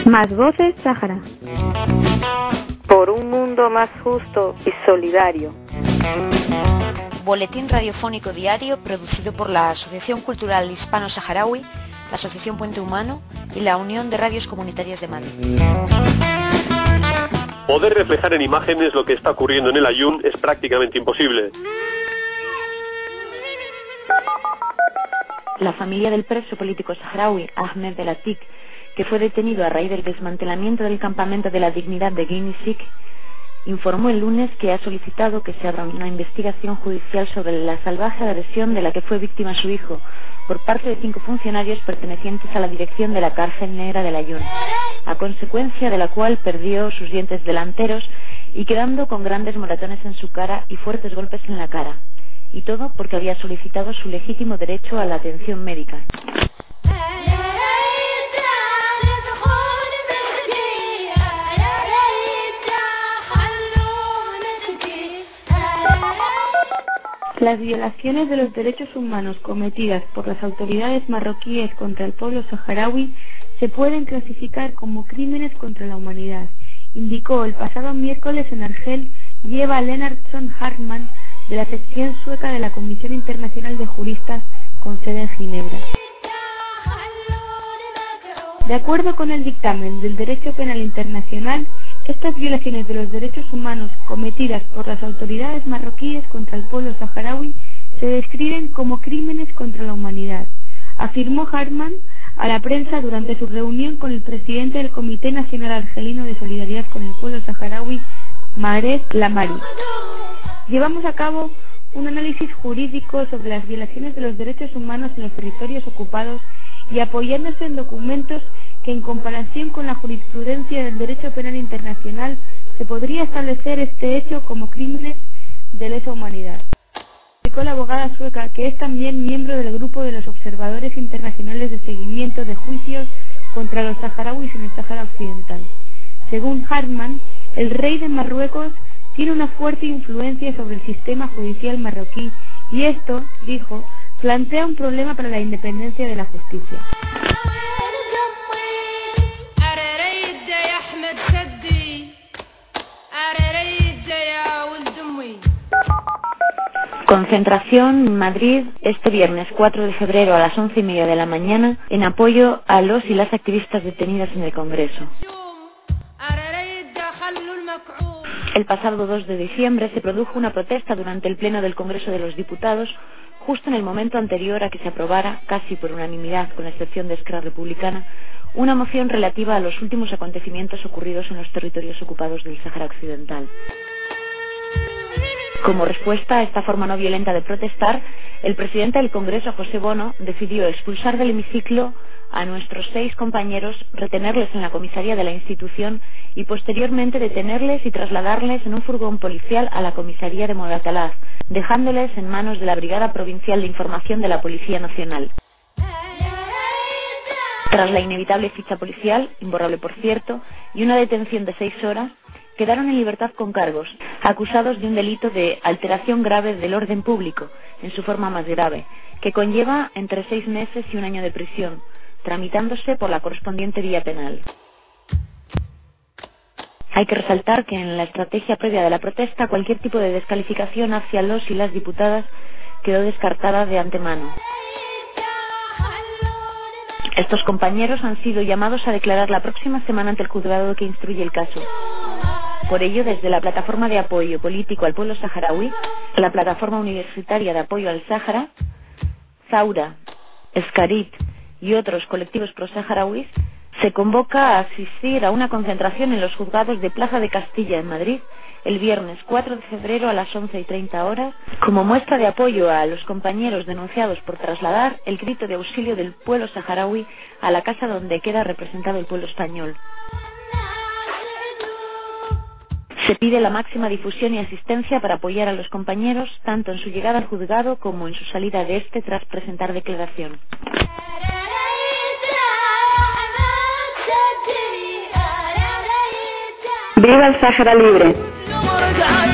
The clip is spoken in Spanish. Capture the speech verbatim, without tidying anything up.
Más voces Sáhara. Por un mundo más justo y solidario. Boletín radiofónico diario producido por la Asociación Cultural Hispano-Saharaui, la Asociación Puente Humano y la Unión de Radios Comunitarias de Madrid. Poder reflejar en imágenes lo que está ocurriendo en el Aaiún es prácticamente imposible. La familia del preso político saharaui Ahmed El Atik, que fue detenido a raíz del desmantelamiento del campamento de la dignidad de Guinisik, informó el lunes que ha solicitado que se abra una investigación judicial sobre la salvaje agresión de la que fue víctima su hijo por parte de cinco funcionarios pertenecientes a la dirección de la cárcel negra del Aaiún, a consecuencia de la cual perdió sus dientes delanteros y quedando con grandes moratones en su cara y fuertes golpes en la cara, y todo porque había solicitado su legítimo derecho a la atención médica. Las violaciones de los derechos humanos cometidas por las autoridades marroquíes contra el pueblo saharaui se pueden clasificar como crímenes contra la humanidad, indicó el pasado miércoles en Argel Eva Lennartson Hartmann, de la sección sueca de la Comisión Internacional de Juristas con sede en Ginebra. De acuerdo con el dictamen del Derecho Penal Internacional, estas violaciones de los derechos humanos cometidas por las autoridades marroquíes contra el pueblo saharaui se describen como crímenes contra la humanidad, afirmó Hartmann a la prensa durante su reunión con el presidente del Comité Nacional Argelino de Solidaridad con el Pueblo Saharaui, Mahrez Lamari. Llevamos a cabo un análisis jurídico sobre las violaciones de los derechos humanos en los territorios ocupados y apoyándose en documentos que en comparación con la jurisprudencia del derecho penal internacional se podría establecer este hecho como crímenes de lesa humanidad. Explicó la abogada sueca, que es también miembro del grupo de los observadores internacionales de seguimiento de juicios contra los saharauis en el Sáhara Occidental. Según Hartmann, el rey de Marruecos tiene una fuerte influencia sobre el sistema judicial marroquí y esto, dijo, plantea un problema para la independencia de la justicia. Concentración en Madrid este viernes cuatro de febrero a las once y media de la mañana en apoyo a los y las activistas detenidas en el Congreso. El pasado dos de diciembre se produjo una protesta durante el Pleno del Congreso de los Diputados, justo en el momento anterior a que se aprobara, casi por unanimidad con la excepción de Esquerra Republicana, una moción relativa a los últimos acontecimientos ocurridos en los territorios ocupados del Sáhara Occidental. Como respuesta a esta forma no violenta de protestar, el presidente del Congreso, José Bono, decidió expulsar del hemiciclo a nuestros seis compañeros, retenerles en la comisaría de la institución y posteriormente detenerles y trasladarles en un furgón policial a la comisaría de Moratalaz, dejándoles en manos de la Brigada Provincial de Información de la Policía Nacional. Tras la inevitable ficha policial, imborrable por cierto, y una detención de seis horas, quedaron en libertad con cargos, acusados de un delito de alteración grave del orden público, en su forma más grave, que conlleva entre seis meses y un año de prisión, tramitándose por la correspondiente vía penal. Hay que resaltar que en la estrategia previa de la protesta cualquier tipo de descalificación hacia los y las diputadas quedó descartada de antemano. Estos compañeros han sido llamados a declarar la próxima semana ante el juzgado que instruye el caso. Por ello, desde la Plataforma de Apoyo Político al Pueblo Saharaui, la Plataforma Universitaria de Apoyo al Sáhara, Zaura, Escarit y otros colectivos pro-saharauis, se convoca a asistir a una concentración en los juzgados de Plaza de Castilla, en Madrid, el viernes cuatro de febrero a las once y treinta horas, como muestra de apoyo a los compañeros denunciados por trasladar el grito de auxilio del pueblo saharaui a la casa donde queda representado el pueblo español. Se pide la máxima difusión y asistencia para apoyar a los compañeros, tanto en su llegada al juzgado como en su salida de este tras presentar declaración. ¡Viva el Sáhara libre!